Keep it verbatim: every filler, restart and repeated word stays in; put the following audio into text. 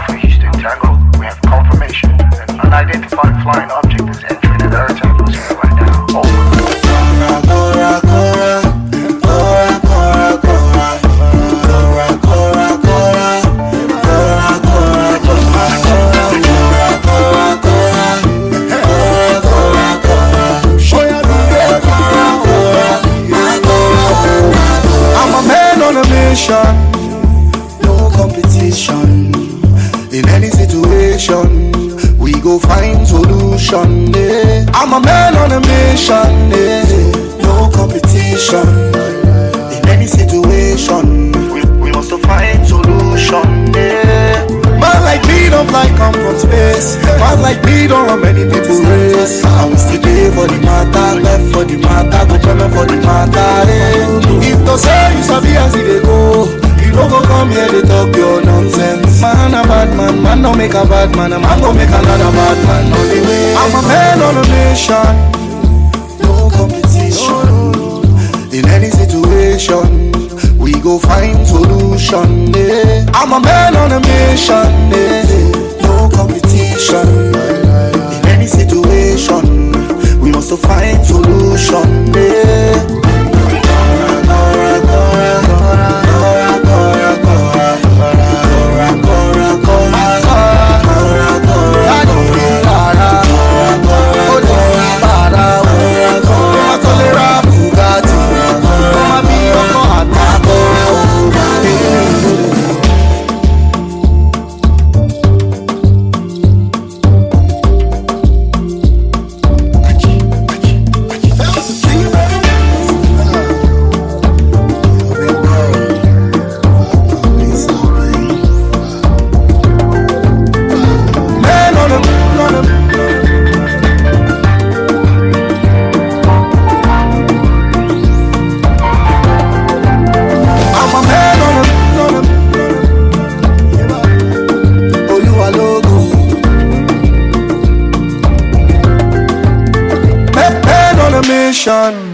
Alpha Houston Tango, we have confirmation. An unidentified flying object is entering an Earth atmosphere right now. Over. Cora, Cora, Cora, Cora, Cora, Cora, Cora, Cora, Cora, Cora, Cora, Cora, Cora, Cora, show ya the Cora, I'm a man on a mission, no competition. In any situation, we go find solution. Yeah. I'm a man on a mission. Yeah. No competition. In any situation, we, we must find solution. Yeah. Man like me don't fly come from space. Man like me don't run many people race. I will still there for the matter, left for the matter, go come for the matter. Yeah. If to say you sabi as they go. No go come here to talk your nonsense. Man a bad man, man don't make a bad man. A man go make another bad man on the way. I'm a man on a mission. No competition. In any situation, we go find solution. Yeah. I'm a man on a mission. Yeah. No competition. In any situation, we must find solution. Yeah. Mission.